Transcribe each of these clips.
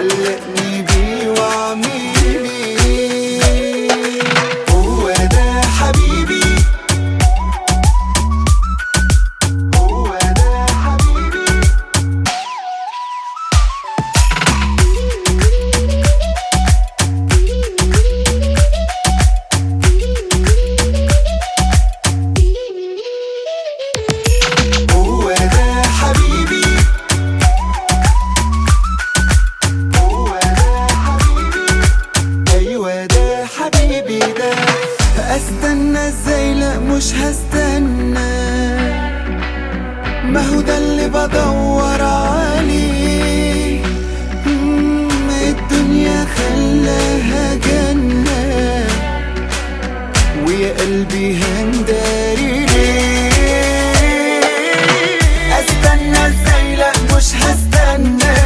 علقني بيه وعميلي. هو ده حبيبي، هو ده حبيبي. هو ده حبيبي، هو ده حبيبي. ايوه ده حبيبي ده. استنى ازاي؟ لا مش هستنى، ما هو ده اللي بدور عليه. الدنيا خلاها جنة، ويا قلبي هنداري ليه؟ استنى ازاي؟ لا مش هستنى،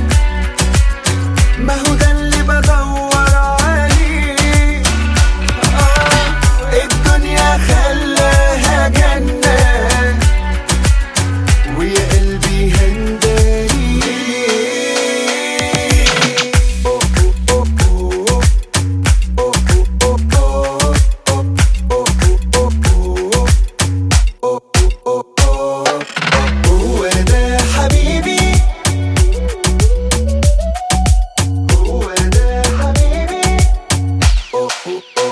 ما هو ده اللي بدور عليه. الدنيا خلاها جنة، ويا قلبي هنداري ليه؟ هو ده حبيبي، هو ده حبيبي.